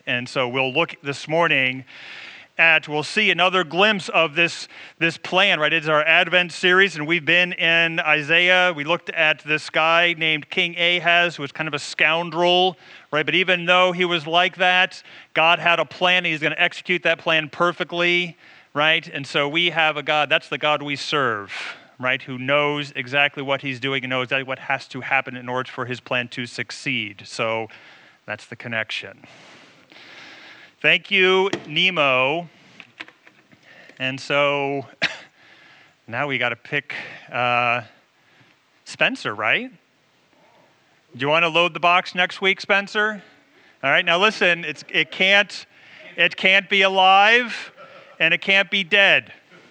And so we'll look this morning we'll see another glimpse of this plan, right? It's our Advent series, and we've been in Isaiah. We looked at this guy named King Ahaz, who was kind of a scoundrel, right? But even though he was like that, God had a plan. He's going to execute that plan perfectly, right? And so we have a God, that's the God we serve, right? Who knows exactly what he's doing and knows exactly what has to happen in order for his plan to succeed. So that's the connection. Thank you, Nemo. And so now we got to pick Spencer, right? Do you want to load the box next week, Spencer? All right, now listen, it can't be alive and it can't be dead.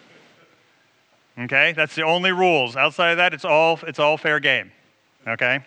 Okay, that's the only rules. Outside of that, it's all fair game. Okay.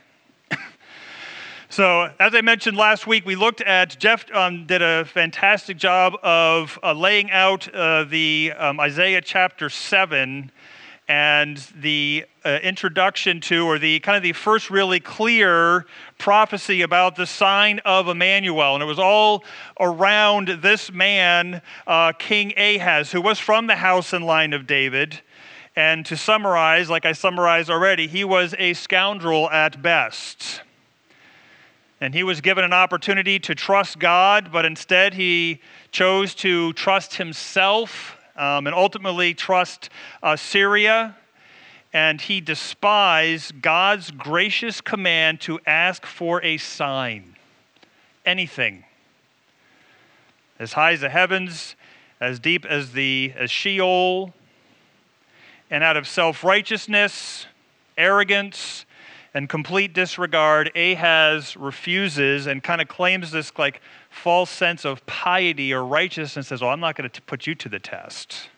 So, as I mentioned last week, we looked at, Jeff did a fantastic job of laying out the Isaiah chapter 7 and the introduction to, or the kind of the first really clear prophecy about the sign of Emmanuel. And it was all around this man, King Ahaz, who was from the house and line of David. And to summarize, like I summarized already, he was a scoundrel at best. And he was given an opportunity to trust God, but instead he chose to trust himself and ultimately trust Syria. And he despised God's gracious command to ask for a sign. Anything. As high as the heavens, as deep as Sheol. And out of self-righteousness, arrogance, and complete disregard, Ahaz refuses and kind of claims this like false sense of piety or righteousness, says, "Oh, I'm not going to put you to the test."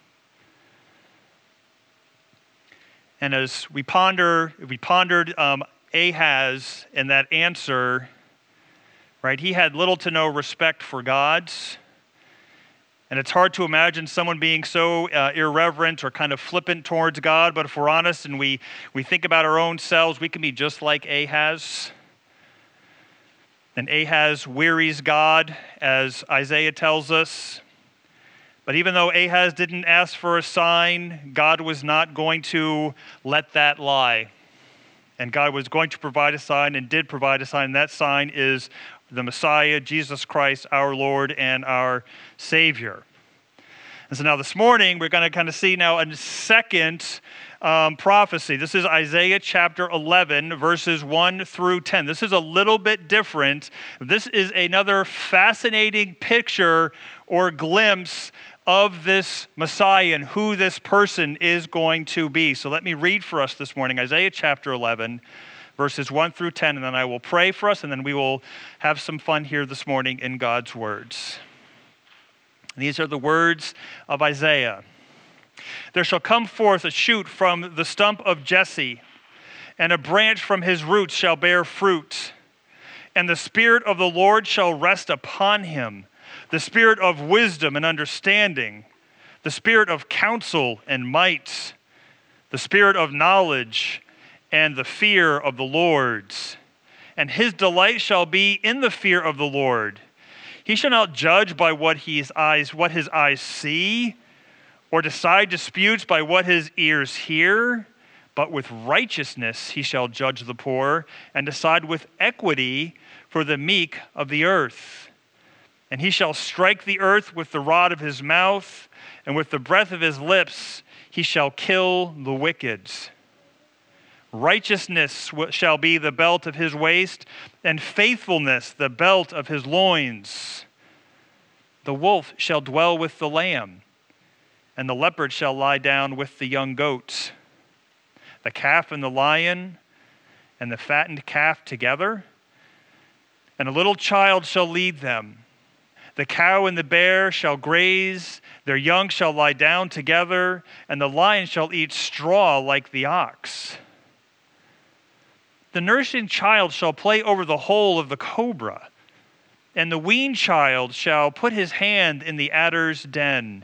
And as we pondered Ahaz and that answer, right? He had little to no respect for God's. And it's hard to imagine someone being so irreverent or kind of flippant towards God, but if we're honest and we think about our own selves, we can be just like Ahaz. And Ahaz wearies God, as Isaiah tells us. But even though Ahaz didn't ask for a sign, God was not going to let that lie. And God was going to provide a sign and did provide a sign. And that sign is the Messiah, Jesus Christ, our Lord and our Savior. And so now this morning, we're going to kind of see now a second prophecy. This is Isaiah chapter 11, verses 1 through 10. This is a little bit different. This is another fascinating picture or glimpse of this Messiah and who this person is going to be. So let me read for us this morning, Isaiah chapter 11, verses 1 through 10, and then I will pray for us, and then we will have some fun here this morning in God's words. These are the words of Isaiah. "There shall come forth a shoot from the stump of Jesse, and a branch from his roots shall bear fruit. And the Spirit of the Lord shall rest upon him, the Spirit of wisdom and understanding, the Spirit of counsel and might, the Spirit of knowledge and the fear of the Lord. And his delight shall be in the fear of the Lord. He shall not judge by what his eyes see, or decide disputes by what his ears hear, but with righteousness he shall judge the poor, and decide with equity for the meek of the earth. And he shall strike the earth with the rod of his mouth, and with the breath of his lips he shall kill the wicked. Righteousness shall be the belt of his waist, and faithfulness the belt of his loins. The wolf shall dwell with the lamb, and the leopard shall lie down with the young goat. The calf and the lion and the fattened calf together, and a little child shall lead them. The cow and the bear shall graze, their young shall lie down together, and the lion shall eat straw like the ox. The nursing child shall play over the hole of the cobra, and the weaned child shall put his hand in the adder's den.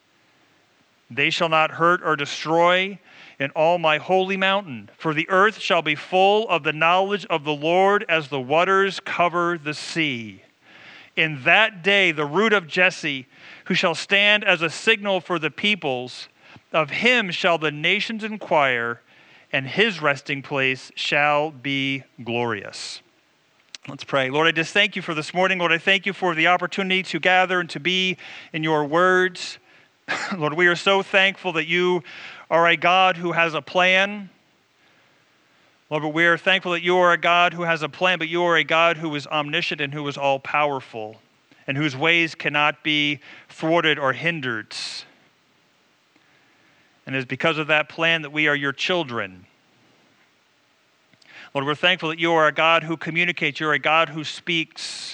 They shall not hurt or destroy in all my holy mountain, for the earth shall be full of the knowledge of the Lord as the waters cover the sea. In that day, the root of Jesse, who shall stand as a signal for the peoples, of him shall the nations inquire, and his resting place shall be glorious. Let's pray. Lord, I just thank you for this morning. Lord, I thank you for the opportunity to gather and to be in your words. Lord, we are so thankful that you are a God who has a plan. Lord, but we are thankful that you are a God who has a plan, but you are a God who is omniscient and who is all-powerful, and whose ways cannot be thwarted or hindered. And it is because of that plan that we are your children. Lord, we're thankful that you are a God who communicates. You're a God who speaks.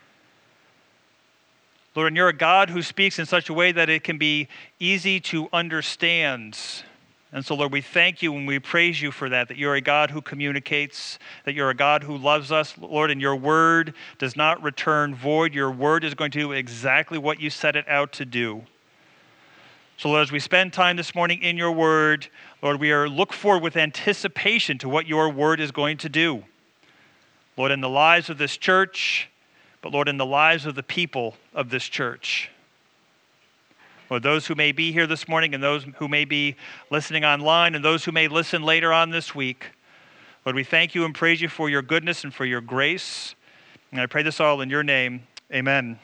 Lord, and you're a God who speaks in such a way that it can be easy to understand. And so, Lord, we thank you and we praise you for that you're a God who communicates, that you're a God who loves us, Lord, and your word does not return void. Your word is going to do exactly what you set it out to do. So, Lord, as we spend time this morning in your word, Lord, we look forward with anticipation to what your word is going to do. Lord, in the lives of this church, but Lord, in the lives of the people of this church. Lord, those who may be here this morning and those who may be listening online and those who may listen later on this week, Lord, we thank you and praise you for your goodness and for your grace. And I pray this all in your name. Amen.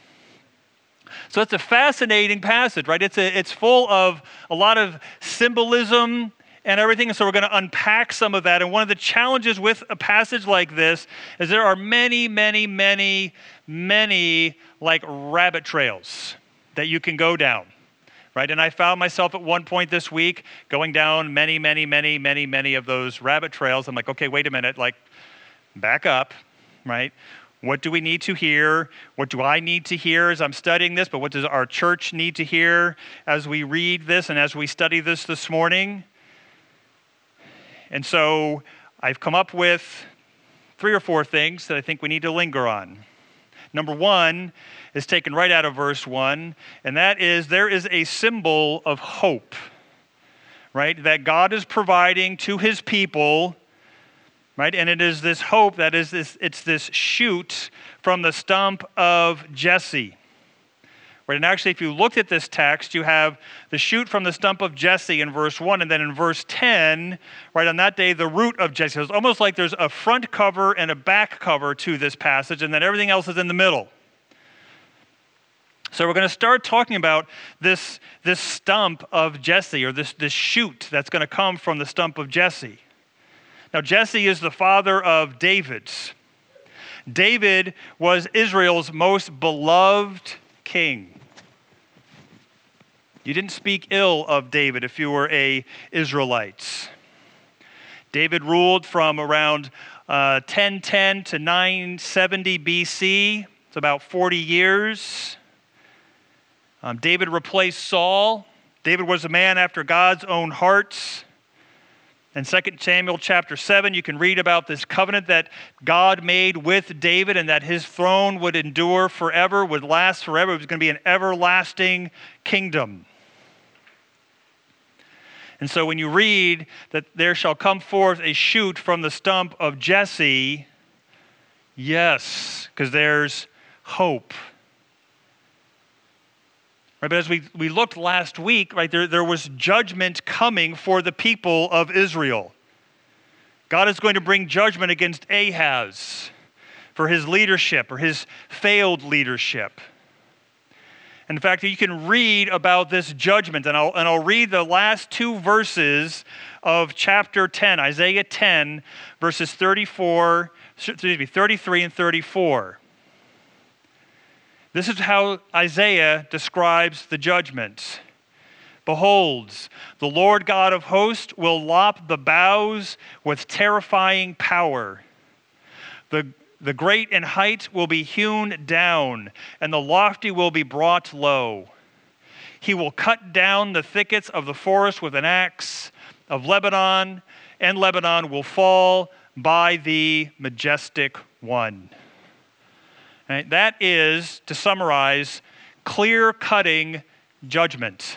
So it's a fascinating passage, right? It's full of a lot of symbolism and everything. And so we're going to unpack some of that. And one of the challenges with a passage like this is there are many, many, many, many like rabbit trails that you can go down. Right, and I found myself at one point this week going down many, many, many, many, many of those rabbit trails. I'm like, okay, wait a minute, like, back up, right? What do we need to hear? What do I need to hear as I'm studying this? But what does our church need to hear as we read this and as we study this morning? And so I've come up with 3 or 4 things that I think we need to linger on. Number 1 is taken right out of verse 1, and that is there is a symbol of hope, right, that God is providing to his people, right, and it is this hope that is it's this shoot from the stump of Jesse. Right, and actually, if you looked at this text, you have the shoot from the stump of Jesse in verse 1, and then in verse 10, right, on that day, the root of Jesse. It's almost like there's a front cover and a back cover to this passage, and then everything else is in the middle. So we're going to start talking about this stump of Jesse, or this shoot that's going to come from the stump of Jesse. Now, Jesse is the father of David. David was Israel's most beloved king. You didn't speak ill of David if you were an Israelite. David ruled from around 1010 to 970 BC. It's about 40 years. David replaced Saul. David was a man after God's own heart. In 2 Samuel chapter 7, you can read about this covenant that God made with David and that his throne would endure forever, would last forever. It was going to be an everlasting kingdom. And so when you read that there shall come forth a shoot from the stump of Jesse, yes, because there's hope. Right, but as we looked last week, right, there was judgment coming for the people of Israel. God is going to bring judgment against Ahaz for his leadership or his failed leadership. In fact, you can read about this judgment, and I'll read the last 2 verses of chapter 10, Isaiah 10, verses 33 and 34. This is how Isaiah describes the judgment. Behold, the Lord God of hosts will lop the boughs with terrifying power. The great in height will be hewn down, and the lofty will be brought low. He will cut down the thickets of the forest with an axe of Lebanon, and Lebanon will fall by the majestic one. Right? That is, to summarize, clear-cutting judgment.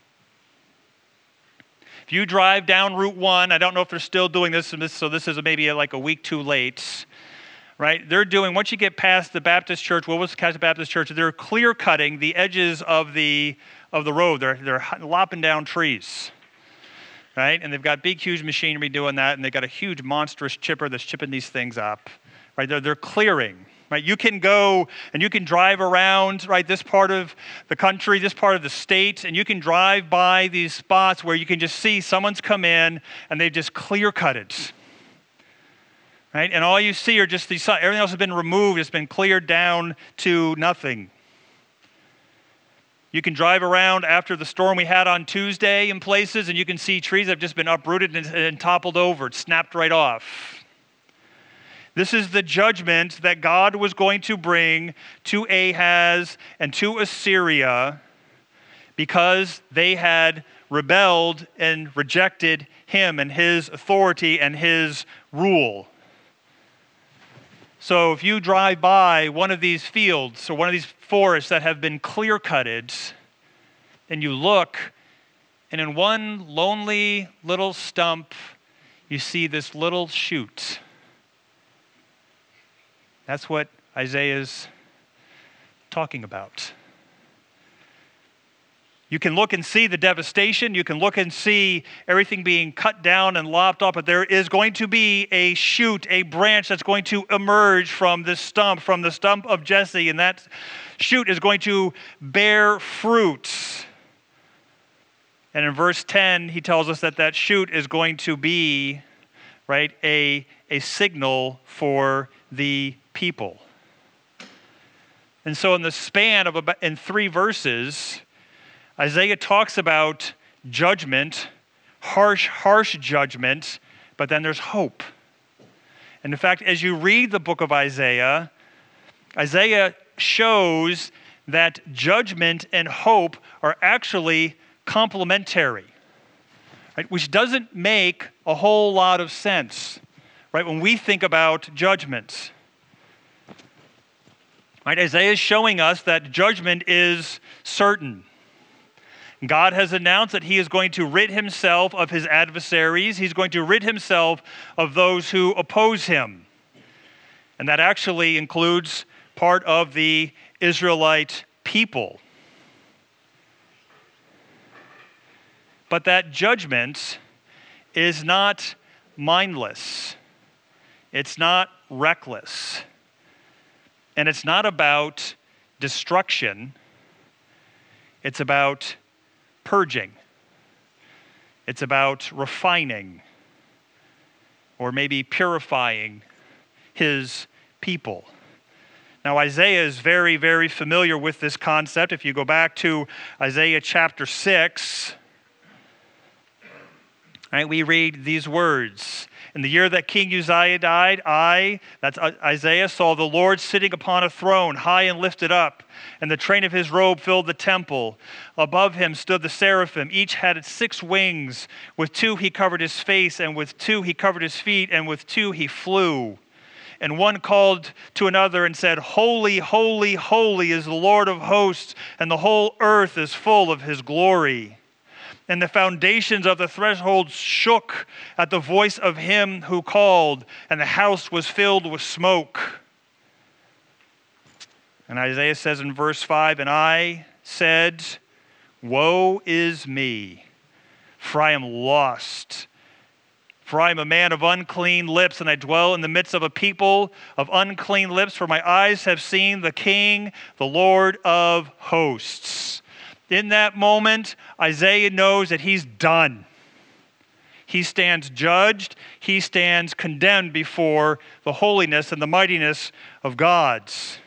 If you drive down Route 1, I don't know if they're still doing this, so this is maybe like a week too late, right? They're doing, once you get past the Baptist church, what was the Catholic Baptist church? They're clear cutting the edges of the road. They're lopping down trees, right? And they've got big, huge machinery doing that, and they've got a huge, monstrous chipper that's chipping these things up, right? They're clearing, right? You can go and you can drive around, right, this part of the country, this part of the state, and you can drive by these spots where you can just see someone's come in and they've just clear cut it. Right? And all you see are just these, everything else has been removed, it's been cleared down to nothing. You can drive around after the storm we had on Tuesday in places, and you can see trees that have just been uprooted and toppled over, it's snapped right off. This is the judgment that God was going to bring to Ahaz and to Assyria because they had rebelled and rejected him and his authority and his rule. So if you drive by one of these fields or one of these forests that have been clear-cutted, and you look, and in one lonely little stump, you see this little shoot. That's what Isaiah's talking about. You can look and see the devastation. You can look and see everything being cut down and lopped off, but there is going to be a shoot, a branch that's going to emerge from the stump of Jesse, and that shoot is going to bear fruit. And in verse 10, he tells us that shoot is going to be, right, a signal for the people. And so in the span of in 3 verses, Isaiah talks about judgment, harsh judgment, but then there's hope. And in fact, as you read the book of Isaiah, Isaiah shows that judgment and hope are actually complementary, right? Which doesn't make a whole lot of sense, right? When we think about judgment, right? Isaiah is showing us that judgment is certain. God has announced that he is going to rid himself of his adversaries. He's going to rid himself of those who oppose him. And that actually includes part of the Israelite people. But that judgment is not mindless. It's not reckless. And it's not about destruction. It's about purging. It's about refining or maybe purifying his people. Now, Isaiah is very, very familiar with this concept. If you go back to Isaiah chapter 6, right, we read these words. In the year that King Uzziah died, that's Isaiah, saw the Lord sitting upon a throne, high and lifted up, and the train of his robe filled the temple. Above him stood the seraphim. Each had 6 wings. With 2 he covered his face, and with 2 he covered his feet, and with 2 he flew. And one called to another and said, Holy, holy, holy is the Lord of hosts, and the whole earth is full of his glory. And the foundations of the threshold shook at the voice of him who called, and the house was filled with smoke. And Isaiah says in verse 5, And I said, Woe is me, for I am lost. For I am a man of unclean lips, and I dwell in the midst of a people of unclean lips, for my eyes have seen the King, the Lord of hosts. In that moment, Isaiah knows that he's done. He stands judged. He stands condemned before the holiness and the mightiness of God.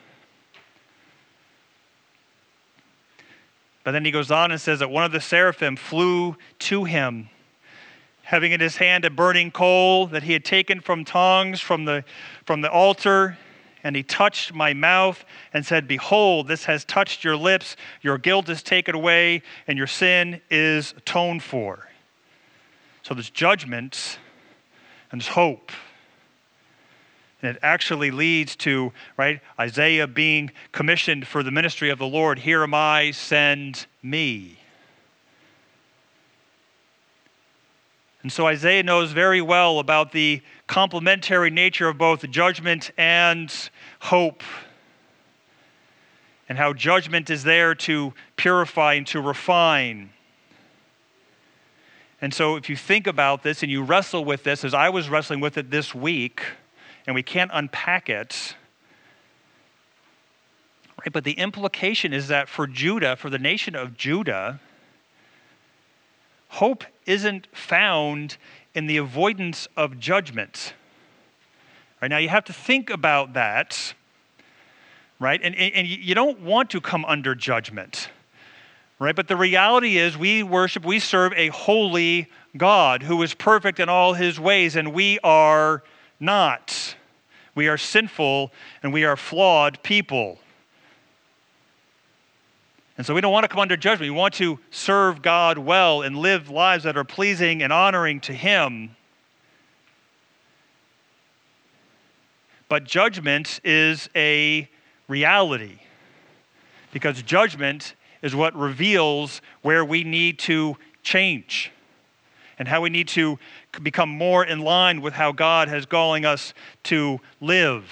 But then he goes on and says that one of the seraphim flew to him, having in his hand a burning coal that he had taken from tongs from the altar. And he touched my mouth and said, Behold, this has touched your lips. Your guilt is taken away, and your sin is atoned for. So there's judgment and there's hope. And it actually leads to, right, Isaiah being commissioned for the ministry of the Lord. Here am I, send me. And so Isaiah knows very well about the complementary nature of both judgment and hope, and how judgment is there to purify and to refine. And so if you think about this and you wrestle with this, as I was wrestling with it this week, and we can't unpack it, right? But the implication is that for Judah, for the nation of Judah, hope isn't found in the avoidance of judgment. Right? Now you have to think about that, right? And you don't want to come under judgment, right? But the reality is we serve a holy God who is perfect in all his ways, and we are not. We are sinful and we are flawed people. And so we don't want to come under judgment. We want to serve God well and live lives that are pleasing and honoring to him. But judgment is a reality, because judgment is what reveals where we need to change and how we need to become more in line with how God has calling us to live.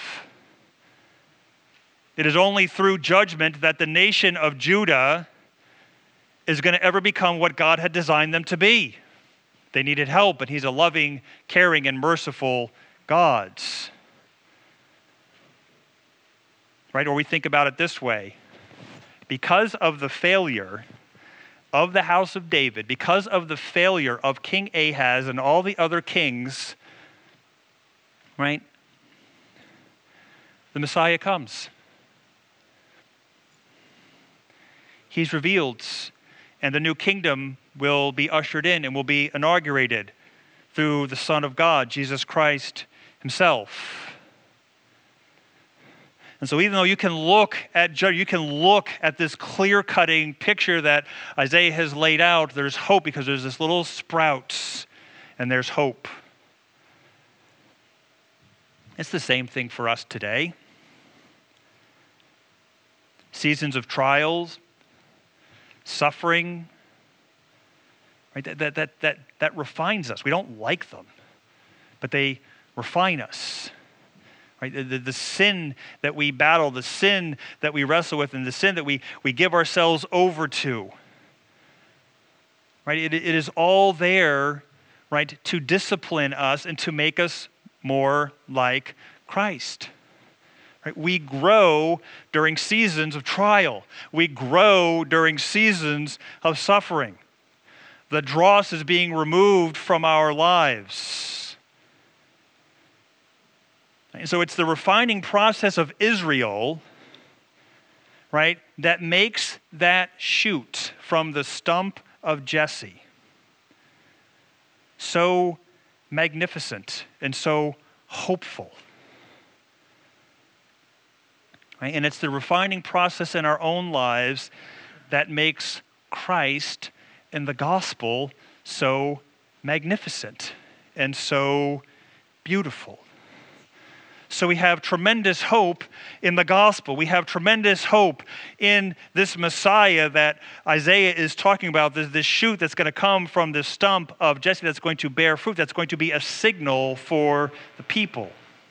It is only through judgment that the nation of Judah is going to ever become what God had designed them to be. They needed help, and he's a loving, caring, and merciful God. Right? Or we think about it this way. Because of the failure of the house of David, because of the failure of King Ahaz and all the other kings, right? The Messiah comes. He's revealed, and the new kingdom will be ushered in and will be inaugurated through the Son of God, Jesus Christ himself. And so even though you can look at this clear-cutting picture that Isaiah has laid out, there's hope because there's this little sprouts, and there's hope. It's the same thing for us today. Seasons of trials, suffering, right? That refines us. We don't like them, but they refine us. Right? The sin that we battle, the sin that we wrestle with, and the sin that we give ourselves over to, right? It is all there, right, to discipline us and to make us more like Christ. Right? We grow during seasons of trial. We grow during seasons of suffering. The dross is being removed from our lives. And so it's the refining process of Israel, right, that makes that shoot from the stump of Jesse so magnificent and so hopeful. Right? And it's the refining process in our own lives that makes Christ and the gospel so magnificent and so beautiful. So we have tremendous hope in the gospel. We have tremendous hope in this Messiah that Isaiah is talking about, this shoot that's going to come from this stump of Jesse that's going to bear fruit, that's going to be a signal for the people.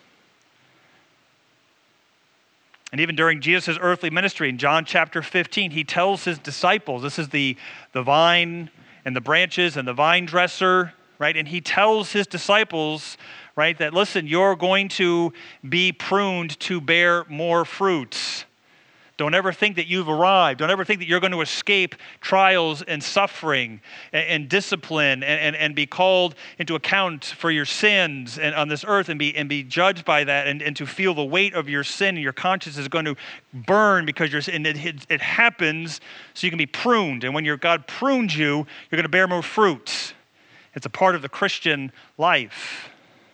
And even during Jesus' earthly ministry in John chapter 15, he tells his disciples, this is the vine and the branches and the vine dresser, right? And he tells his disciples, right, that listen, you're going to be pruned to bear more fruits. Don't ever think that you've arrived. Don't ever think that you're going to escape trials and suffering and discipline and be called into account for your sins and on this earth and be judged by that and to feel the weight of your sin, and your conscience is going to burn because it happens so you can be pruned. And when God prunes you, you're going to bear more fruit. It's a part of the Christian life.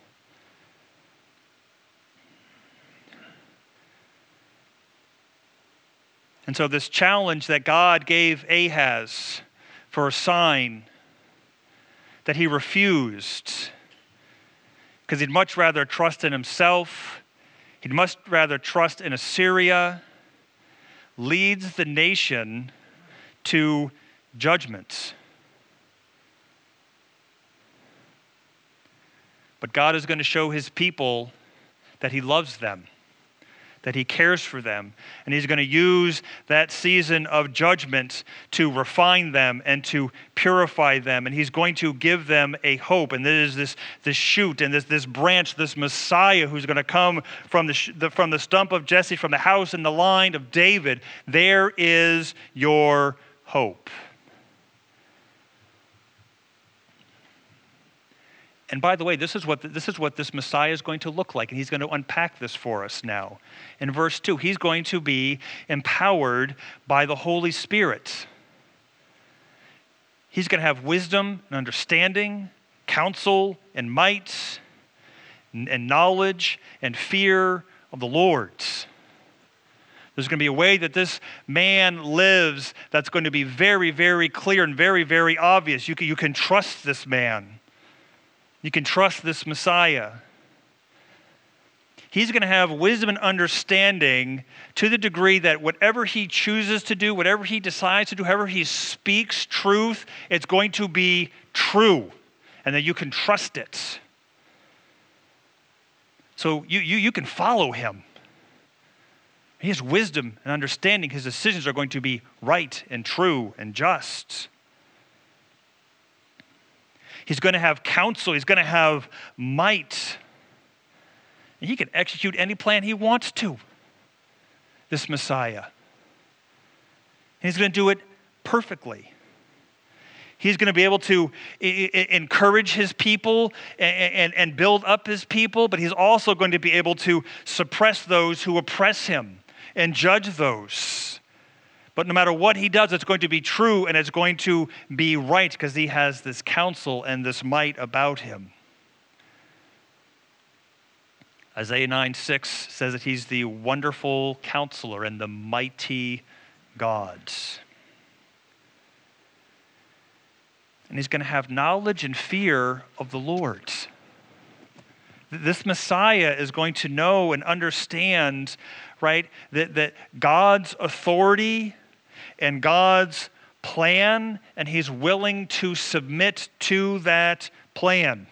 And so this challenge that God gave Ahaz for a sign that he refused, because he'd much rather trust in himself, he'd much rather trust in Assyria, leads the nation to judgment. But God is going to show his people that he loves them, that he cares for them, and he's going to use that season of judgment to refine them and to purify them, and he's going to give them a hope. And there is this shoot and this branch, this Messiah who's going to come from the stump of Jesse, from the house and the line of David. There is your hope. And by the way, this is what this Messiah is going to look like, and he's going to unpack this for us now. In verse 2, he's going to be empowered by the Holy Spirit. He's going to have wisdom and understanding, counsel and might, and knowledge and fear of the Lord. There's going to be a way that this man lives that's going to be very, very clear and very, very obvious. You can trust this man. You can trust this Messiah. He's going to have wisdom and understanding to the degree that whatever he chooses to do, whatever he decides to do, however he speaks truth, it's going to be true, and that you can trust it. So you can follow him. He has wisdom and understanding. His decisions are going to be right and true and just. He's going to have counsel. He's going to have might. And he can execute any plan he wants to, this Messiah. And he's going to do it perfectly. He's going to be able to encourage his people and build up his people, but he's also going to be able to suppress those who oppress him and judge those. But no matter what he does, it's going to be true and it's going to be right because he has this counsel and this might about him. Isaiah 9:6 says that he's the wonderful counselor and the mighty God. And he's going to have knowledge and fear of the Lord. This Messiah is going to know and understand, right, that God's authority and God's plan, and he's willing to submit to that plan.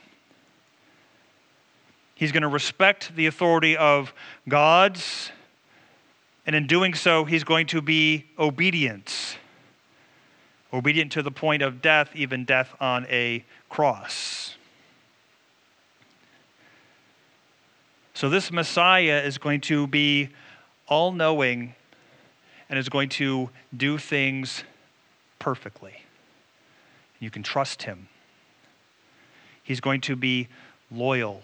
He's going to respect the authority of God's, and in doing so, he's going to be obedient. Obedient to the point of death, even death on a cross. So this Messiah is going to be all-knowing and is going to do things perfectly. You can trust him. He's going to be loyal.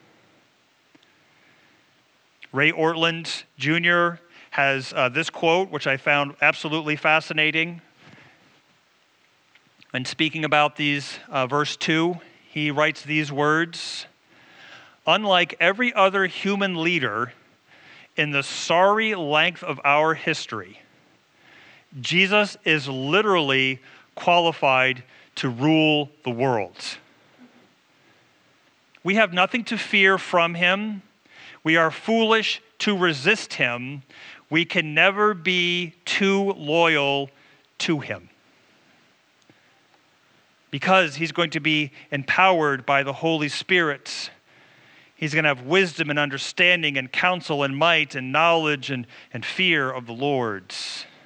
Ray Ortlund Jr. has this quote, which I found absolutely fascinating. And speaking about these, verse 2, he writes these words: "Unlike every other human leader in the sorry length of our history, Jesus is literally qualified to rule the world. We have nothing to fear from him. We are foolish to resist him. We can never be too loyal to him." Because he's going to be empowered by the Holy Spirit. He's going to have wisdom and understanding and counsel and might and knowledge and fear of the Lord.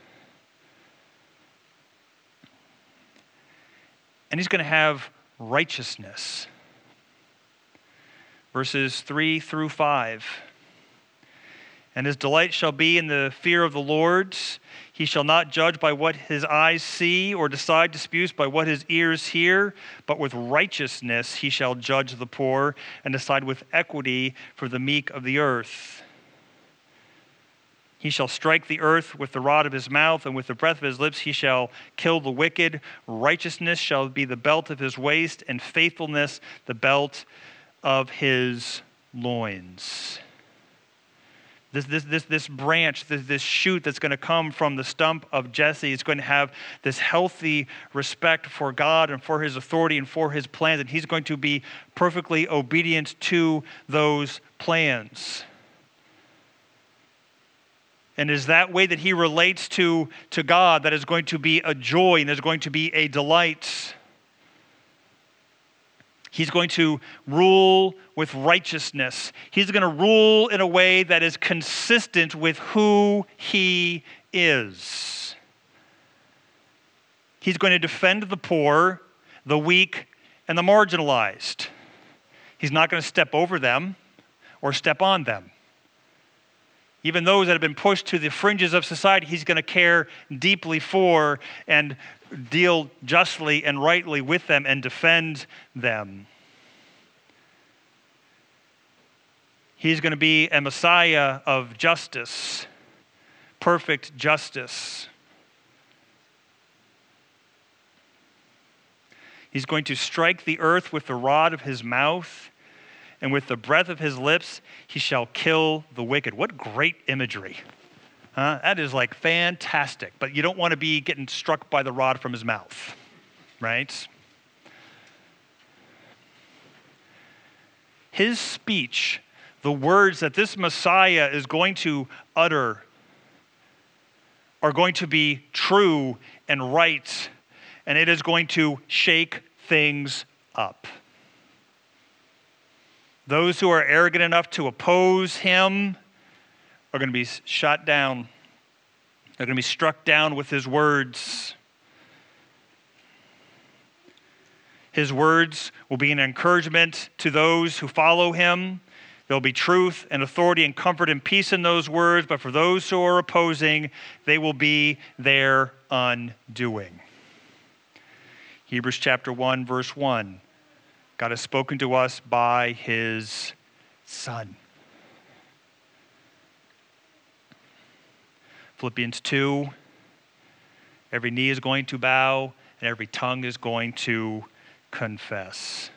And he's going to have righteousness. Verses 3 through 5. "And his delight shall be in the fear of the Lord. He shall not judge by what his eyes see or decide disputes by what his ears hear, but with righteousness he shall judge the poor and decide with equity for the meek of the earth. He shall strike the earth with the rod of his mouth, and with the breath of his lips he shall kill the wicked. Righteousness shall be the belt of his waist, and faithfulness the belt of his loins." This branch, this shoot that's going to come from the stump of Jesse is going to have this healthy respect for God and for his authority and for his plans, and he's going to be perfectly obedient to those plans. And it is that way that he relates to God that is going to be a joy and is going to be a delight. He's going to rule with righteousness. He's going to rule in a way that is consistent with who he is. He's going to defend the poor, the weak, and the marginalized. He's not going to step over them or step on them. Even those that have been pushed to the fringes of society, he's going to care deeply for and deal justly and rightly with them and defend them. He's going to be a Messiah of justice, perfect justice. He's going to strike the earth with the rod of his mouth, and with the breath of his lips, he shall kill the wicked. What great imagery. That is like fantastic. But you don't want to be getting struck by the rod from his mouth, right? His speech, the words that this Messiah is going to utter, are going to be true and right, and it is going to shake things up. Those who are arrogant enough to oppose him are going to be shot down. They're going to be struck down with his words. His words will be an encouragement to those who follow him. There'll be truth and authority and comfort and peace in those words, but for those who are opposing, they will be their undoing. Hebrews chapter 1, verse 1. God has spoken to us by his Son. Philippians 2, every knee is going to bow and every tongue is going to confess.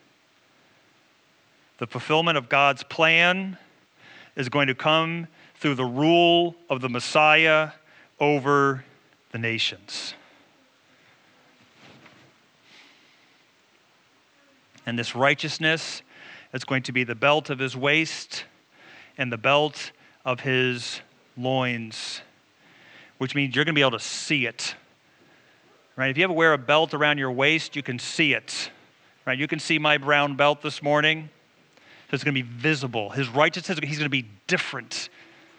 The fulfillment of God's plan is going to come through the rule of the Messiah over the nations. And this righteousness is going to be the belt of his waist and the belt of his loins, which means you're going to be able to see it. Right? If you ever wear a belt around your waist, you can see it. Right? You can see my brown belt this morning. So it's going to be visible. His righteousness, he's going to be different.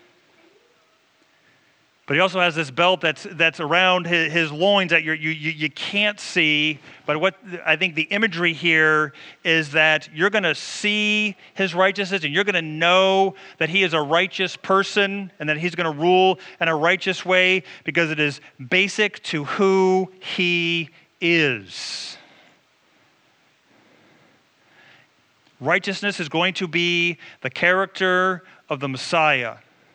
But he also has this belt that's around his loins that you can't see. But what I think the imagery here is that you're going to see his righteousness and you're going to know that he is a righteous person and that he's going to rule in a righteous way because it is basic to who he is. Righteousness is going to be the character of the Messiah.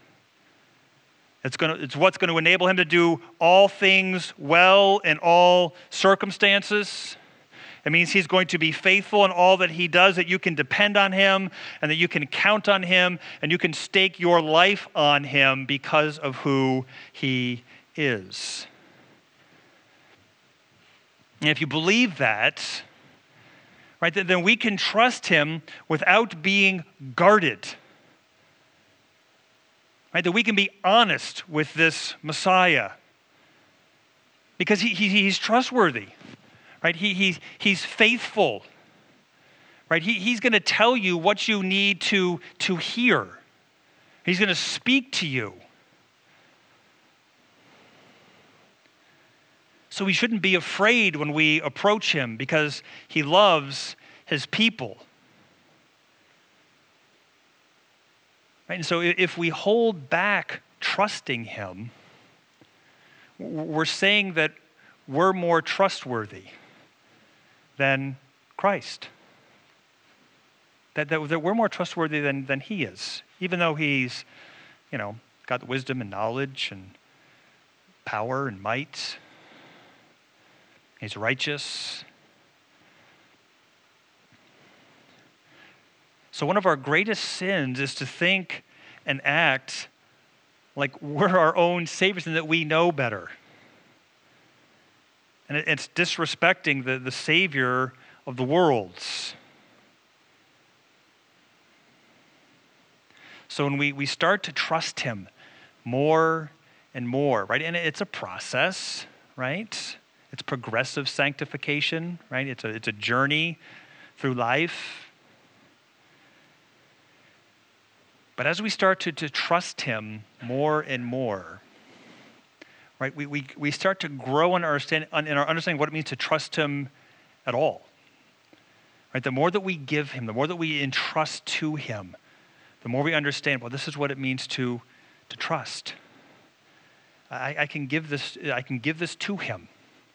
It's what's going to enable him to do all things well in all circumstances. It means he's going to be faithful in all that he does, that you can depend on him and that you can count on him and you can stake your life on him because of who he is. And if you believe that, right, then we can trust him without being guarded. Right, that we can be honest with this Messiah because he's trustworthy, right? He's faithful, right? He's going to tell you what you need to hear. He's going to speak to you. So we shouldn't be afraid when we approach him because he loves his people. Right? And so if we hold back trusting him, we're saying that we're more trustworthy than Christ. That we're more trustworthy than he is, even though he's, got the wisdom and knowledge and power and might. He's righteous. So one of our greatest sins is to think and act like we're our own saviors and that we know better. And it's disrespecting the Savior of the worlds. So when we start to trust him more and more, right? And it's a process, right? It's progressive sanctification, right? It's a journey through life. But as we start to trust him more and more, right, we start to grow in our understanding what it means to trust him at all. Right, the more that we give him, the more that we entrust to him, the more we understand, well, this is what it means to trust. I can give this to him.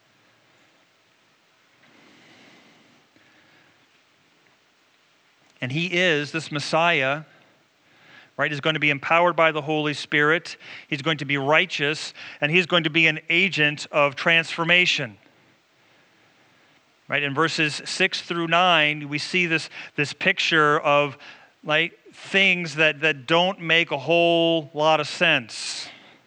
And he is, this Messiah, right, is going to be empowered by the Holy Spirit. He's going to be righteous, and he's going to be an agent of transformation. Right, in verses 6 through 9, we see this picture of like things that don't make a whole lot of sense.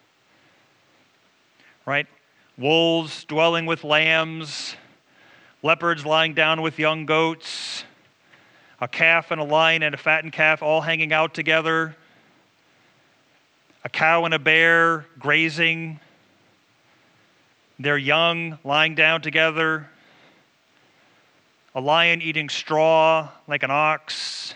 Right? Wolves dwelling with lambs, leopards lying down with young goats, a calf and a lion and a fattened calf all hanging out together, a cow and a bear grazing, their young lying down together, a lion eating straw like an ox,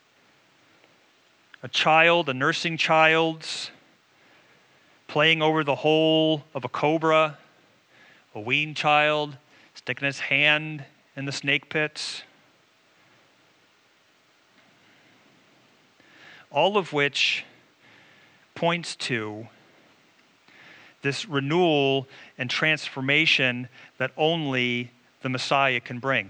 a nursing child, playing over the hole of a cobra, a weaned child sticking his hand in the snake pits. All of which points to this renewal and transformation that only the Messiah can bring.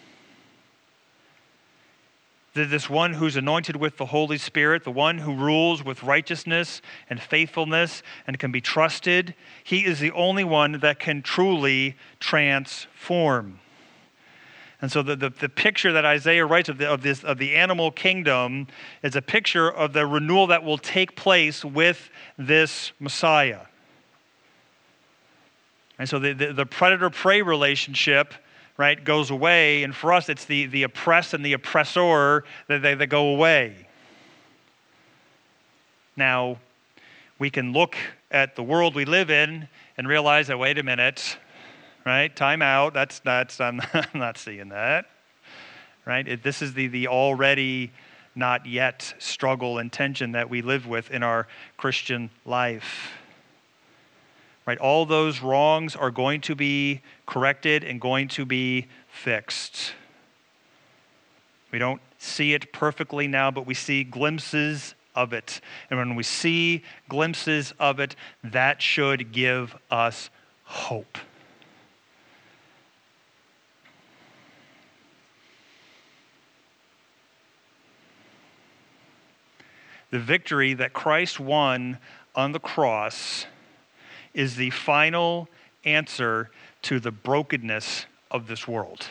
This one who's anointed with the Holy Spirit, the one who rules with righteousness and faithfulness and can be trusted, he is the only one that can truly transform. And so the picture that Isaiah writes of the animal kingdom is a picture of the renewal that will take place with this Messiah. And so the predator-prey relationship, right, goes away, and for us it's the oppressed and the oppressor that go away. Now, we can look at the world we live in and realize that, wait a minute, right, time out, I'm not seeing that, right? This is the already not yet struggle and tension that we live with in our Christian life. Right, all those wrongs are going to be corrected and going to be fixed. We don't see it perfectly now, but we see glimpses of it. And when we see glimpses of it, that should give us hope. The victory that Christ won on the cross is the final answer to the brokenness of this world.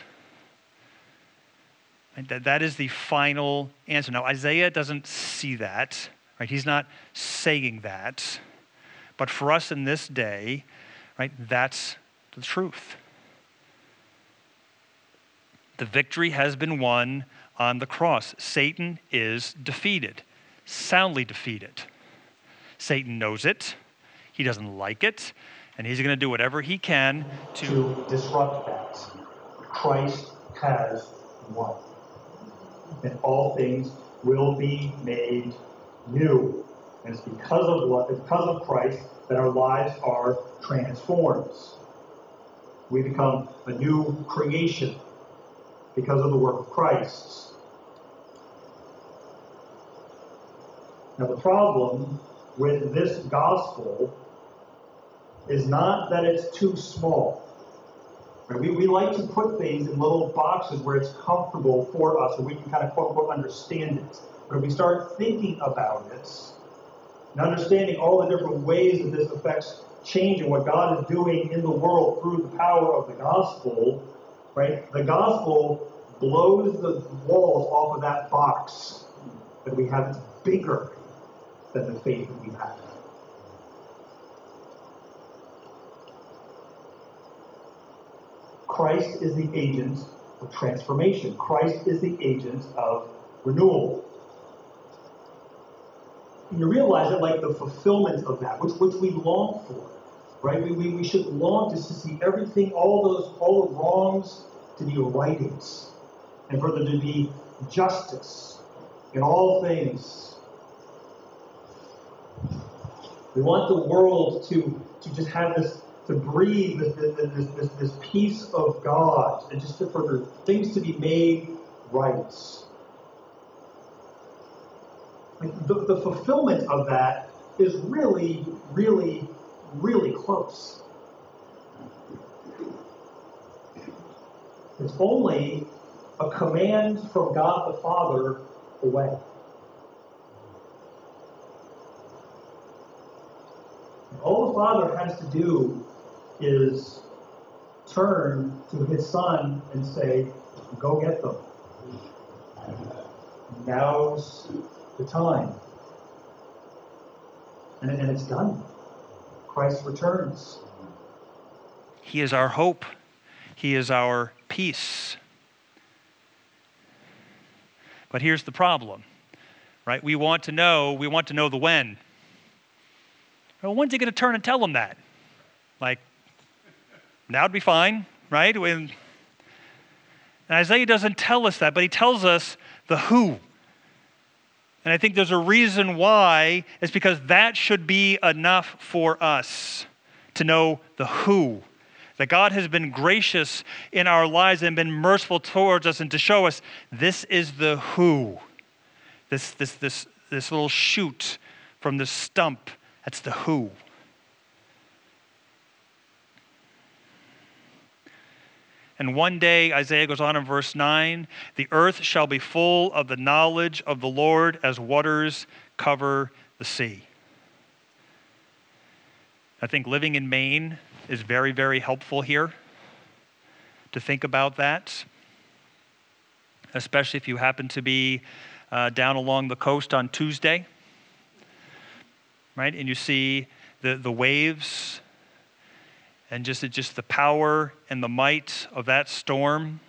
And that is the final answer. Now, Isaiah doesn't see that, right? He's not saying that. But for us in this day, right, that's the truth. The victory has been won on the cross. Satan is defeated, soundly defeated. Satan knows it. He doesn't like it, and he's going to do whatever he can to disrupt that. Christ has won. And all things will be made new. And it's because of Christ that our lives are transformed. We become a new creation because of the work of Christ. Now the problem with this gospel is not that it's too small. Right? We like to put things in little boxes where it's comfortable for us, and we can kind of quote-unquote understand it. But if we start thinking about it, and understanding all the different ways that this affects change and what God is doing in the world through the power of the gospel, right? The gospel blows the walls off of that box that we have. It's bigger than the faith that we have. Christ is the agent of transformation. Christ is the agent of renewal. And you realize that, like, the fulfillment of that, which we long for, right? We should long to see everything, all the wrongs to be righted. and for there to be justice in all things. We want the world to just have this, to breathe this peace of God, and just for things to be made right. Like the fulfillment of that is really, really, really close. It's only a command from God the Father away. All the Father has to do is turn to his Son and say, go get them. Now's the time. And it's done. Christ returns. He is our hope. He is our peace. But here's the problem, right? We want to know the when. Well, when's he going to turn and tell them that? Like, now would be fine, right? And Isaiah doesn't tell us that, but he tells us the who. And I think there's a reason why. It's because that should be enough for us to know the who. That God has been gracious in our lives and been merciful towards us, and to show us this is the who. This little shoot from the stump, that's the who. And one day, Isaiah goes on in verse 9, the earth shall be full of the knowledge of the Lord as waters cover the sea. I think living in Maine is very, very helpful here to think about that, especially if you happen to be down along the coast on Tuesday, right? And you see the waves and just the power and the might of that storm.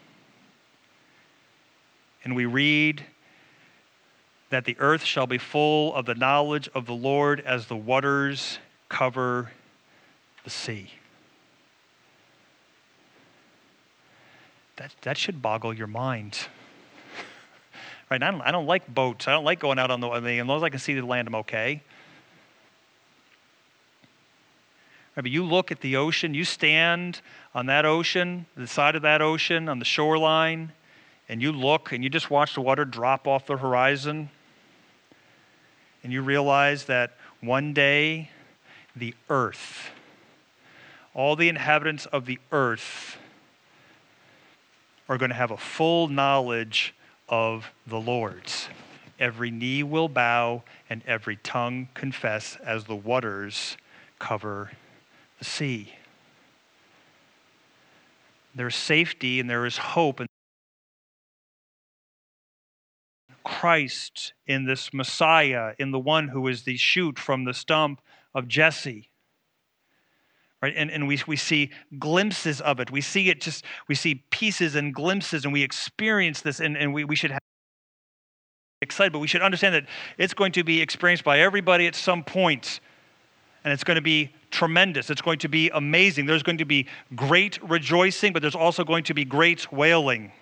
And we read that the earth shall be full of the knowledge of the Lord as the waters cover the sea. That should boggle your mind. Right? I don't like boats. I don't like going out on the, as long as I can see the land, I'm okay. Right, but you look at the ocean, you stand on that ocean, the side of that ocean, on the shoreline, and you look and you just watch the water drop off the horizon, and you realize that one day the earth, all the inhabitants of the earth are going to have a full knowledge of the Lord's. Every knee will bow and every tongue confess as the waters cover the sea. There is safety and there is hope in Christ, in this Messiah, in the one who is the shoot from the stump of Jesse. Right? And we see glimpses of it. We see pieces and glimpses, and we experience this, and we should have excited, but we should understand that it's going to be experienced by everybody at some point, and it's going to be tremendous. It's going to be amazing. There's going to be great rejoicing, but there's also going to be great wailing.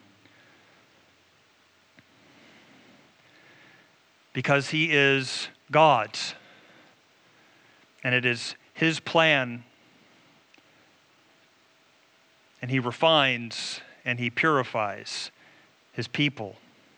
Because he is God, and it is his plan, and he refines and he purifies his people.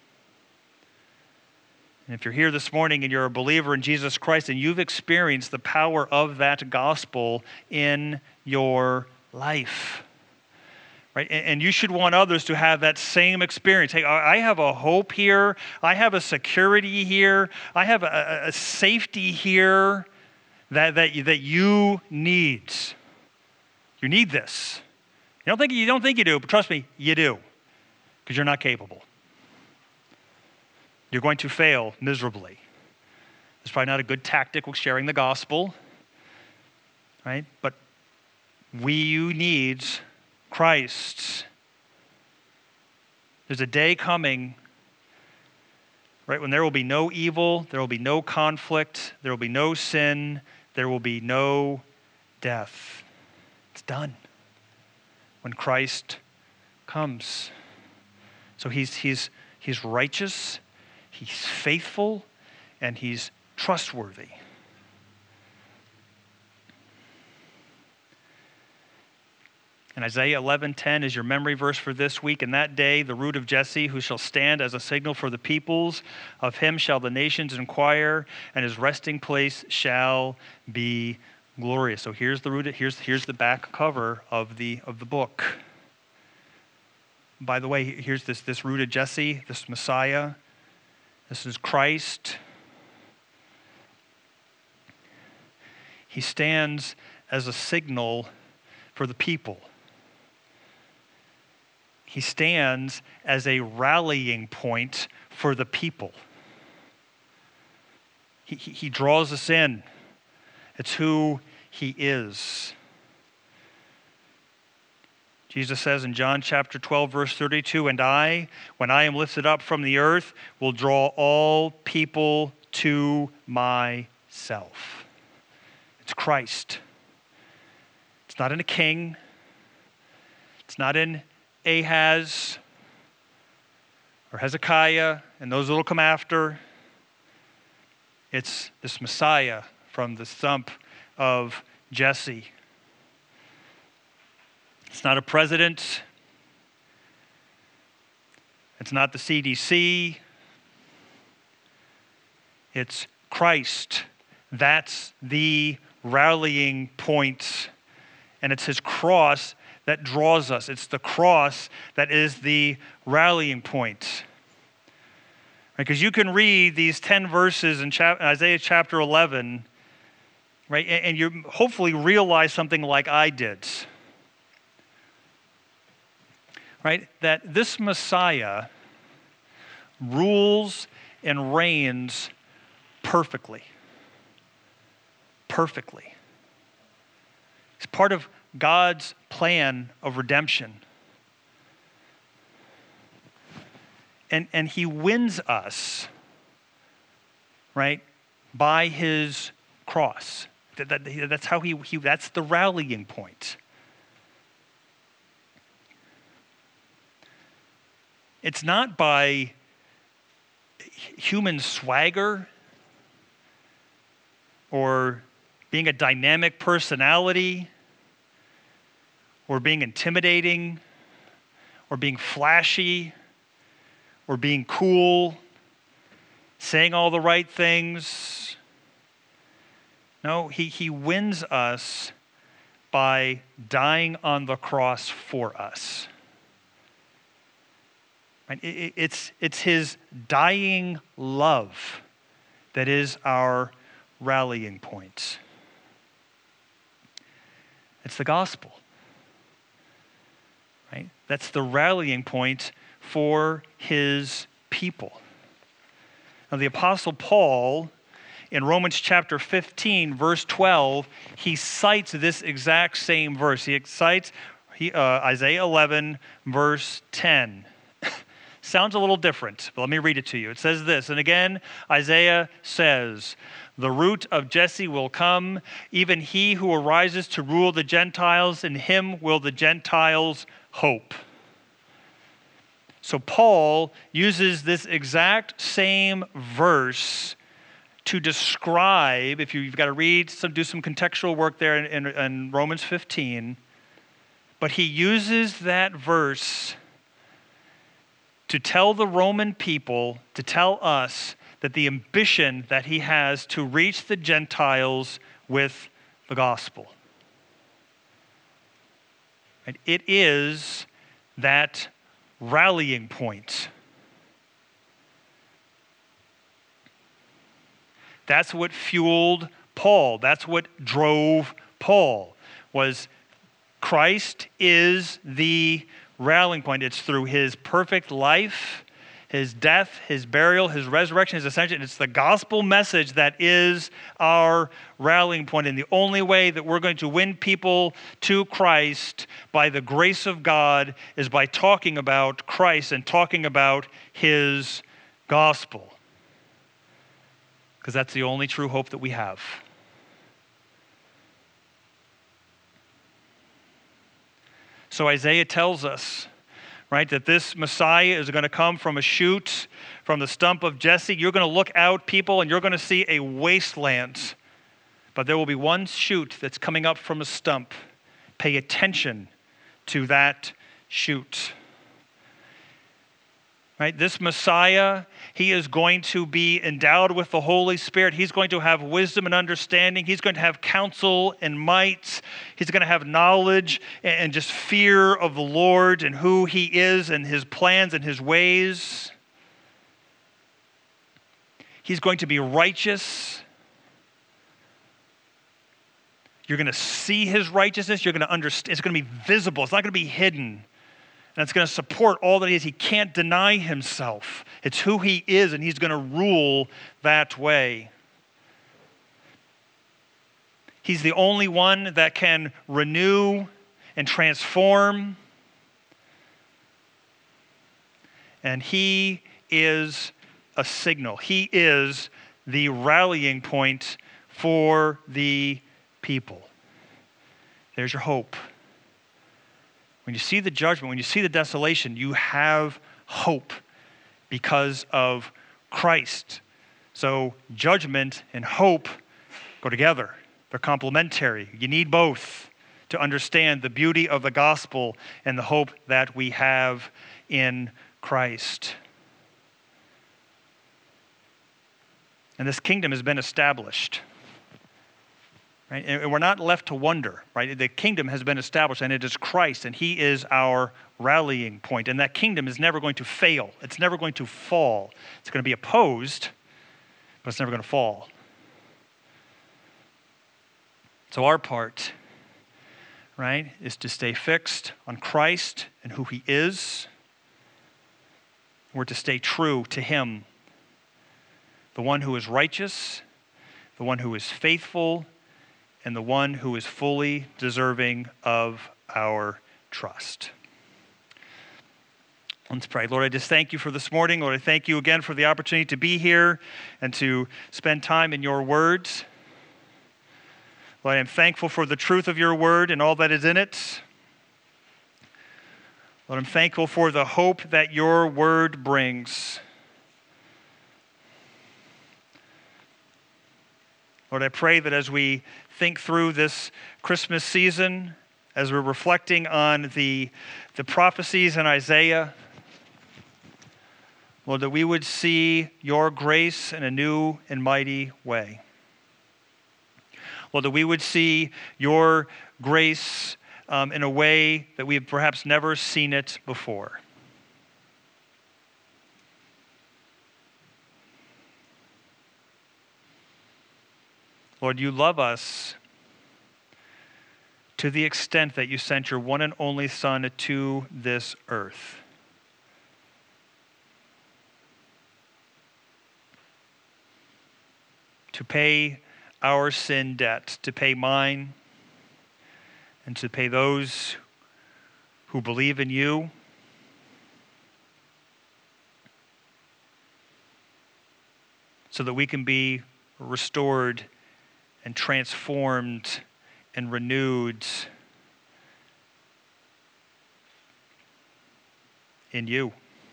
And if you're here this morning and you're a believer in Jesus Christ and you've experienced the power of that gospel in your life, right? And you should want others to have that same experience. Hey, I have a hope here. I have a security here. I have a safety here that you need. You need this. You don't think you do, but trust me, you do, because you're not capable. You're going to fail miserably. It's probably not a good tactic with sharing the gospel, right? But you need Christ. There's a day coming, right, when there will be no evil, there will be no conflict, there will be no sin, there will be no death. It's done when Christ comes. So he's righteous, he's faithful, and he's trustworthy. And Isaiah 11:10 is your memory verse for this week. In that day, the root of Jesse, who shall stand as a signal for the peoples, of him shall the nations inquire, and his resting place shall be glorious. So here's the root. Here's the back cover of the book. By the way, here's this root of Jesse, this Messiah. This is Christ. He stands as a signal for the people. He stands as a rallying point for the people. He draws us in. It's who he is. Jesus says in John chapter 12, verse 32, "And I, when I am lifted up from the earth, will draw all people to myself." It's Christ. It's not in a king. It's not in Ahaz or Hezekiah and those that'll come after. It's this Messiah from the stump of Jesse. It's not a president. It's not the CDC. It's Christ. That's the rallying point. And it's his cross that draws us. It's the cross that is the rallying point. Because you can read these 10 verses in Isaiah chapter 11, right? And you hopefully realize something like I did. Right? That this Messiah rules and reigns perfectly. Perfectly. It's part of God's plan of redemption. And he wins us, right, by his cross. That's how that's the rallying point. It's not by human swagger or being a dynamic personality or being intimidating or being flashy or being cool, saying all the right things. No, he wins us by dying on the cross for us. It's his dying love that is our rallying point. It's the gospel. Right? That's the rallying point for his people. Now, the Apostle Paul, in Romans chapter 15, verse 12, he cites this exact same verse. He cites Isaiah 11, verse 10. Sounds a little different, but let me read it to you. It says this, and again, Isaiah says, "The root of Jesse will come, even he who arises to rule the Gentiles, in him will the Gentiles hope." So Paul uses this exact same verse to describe, if you've got to do some contextual work there in Romans 15, but he uses that verse to tell the Roman people, to tell us that the ambition that he has to reach the Gentiles with the gospel. And it is that rallying point. That's what fueled Paul. That's what drove Paul, was Christ is the rallying point. It's through his perfect life, his death, his burial, his resurrection, his ascension. It's the gospel message that is our rallying point. And the only way that we're going to win people to Christ by the grace of God is by talking about Christ and talking about his gospel. Because that's the only true hope that we have. So Isaiah tells us, right? That this Messiah is going to come from a shoot, from the stump of Jesse. You're going to look out, people, and you're going to see a wasteland. But there will be one shoot that's coming up from a stump. Pay attention to that shoot. Right? This Messiah, he is going to be endowed with the Holy Spirit. He's going to have wisdom and understanding. He's going to have counsel and might. He's going to have knowledge and just fear of the Lord and who he is and his plans and his ways. He's going to be righteous. You're going to see his righteousness. You're going to understand. It's going to be visible. It's not going to be hidden. And it's going to support all that he is. He can't deny himself. It's who he is, and he's going to rule that way. He's the only one that can renew and transform. And he is a signal. He is the rallying point for the people. There's your hope. When you see the judgment, when you see the desolation, you have hope because of Christ. So judgment and hope go together. They're complementary. You need both to understand the beauty of the gospel and the hope that we have in Christ. And this kingdom has been established. Right? And we're not left to wonder, right? The kingdom has been established, and it is Christ, and he is our rallying point. And that kingdom is never going to fail. It's never going to fall. It's going to be opposed, but it's never going to fall. So our part, right, is to stay fixed on Christ and who he is. We're to stay true to him, the one who is righteous, the one who is faithful, and the one who is fully deserving of our trust. Let's pray. Lord, I just thank you for this morning. Lord, I thank you again for the opportunity to be here and to spend time in your words. Lord, I am thankful for the truth of your word and all that is in it. Lord, I'm thankful for the hope that your word brings. Lord, I pray that as we think through this Christmas season, as we're reflecting on the prophecies in Isaiah, Lord, that we would see your grace in a new and mighty way. Lord, that we would see your grace in a way that we have perhaps never seen it before. Lord, you love us to the extent that you sent your one and only Son to this earth. To pay our sin debt, to pay mine, and to pay those who believe in you. So that we can be restored and transformed and renewed in you.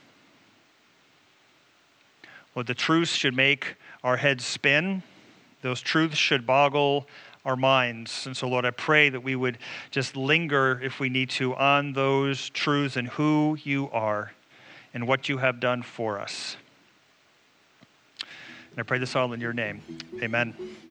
Lord, the truths should make our heads spin. Those truths should boggle our minds. And so, Lord, I pray that we would just linger, if we need to, on those truths and who you are and what you have done for us. And I pray this all in your name. Amen.